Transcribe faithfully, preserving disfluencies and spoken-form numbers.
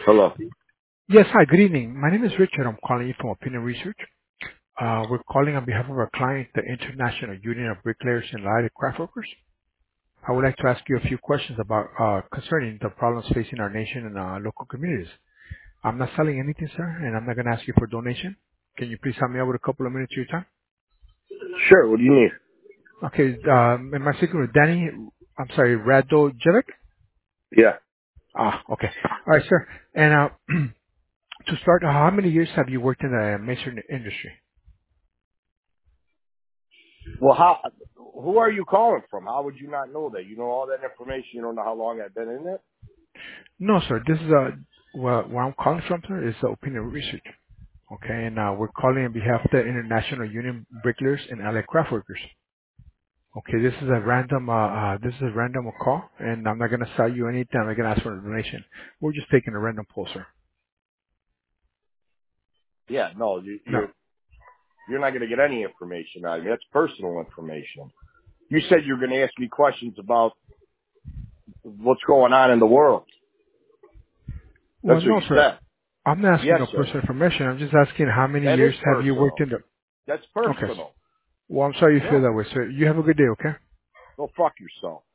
Hello. Yes. Hi, good evening. My name is Richard. I'm calling you from Opinion Research. Uh, we're calling on behalf of our client, the International Union of Bricklayers and Lighted Craft Workers. I would like to ask you a few questions about uh, concerning the problems facing our nation and uh, local communities. I'm not selling anything, sir, and I'm not going to ask you for donation. Can you please help me out with a couple of minutes of your time? Sure. What do you need? Okay. Um, am I speaking with Danny? I'm sorry, Radojevic? Yeah. Ah, okay. All right, sir. And uh, to start, uh, how many years have you worked in the masonry industry? Well, how? Who are you calling from? How would you not know that? You know all that information. You don't know how long I've been in it. No, sir. This is uh well, where I'm calling from, sir, is uh, Opinion Research. Okay, and uh, we're calling on behalf of the International Union Bricklayers and Allied Craft Workers. Okay, this is a random uh, uh this is a random call, and I'm not gonna sell you anything. I'm not gonna ask for a donation. We're just taking a random poll, sir. Yeah. No, you, No. you're you're not going to get any information out of me. That's personal information. You said you're going to ask me questions about what's going on in the world. Well, That's what no, you sir. said. I'm not asking Yes, no sir. personal information. I'm just asking how many That is years have you worked personal. in the. That's Okay. personal. Well, I'm sorry you feel Yeah. that way, sir. You have a good day, okay? Go fuck yourself.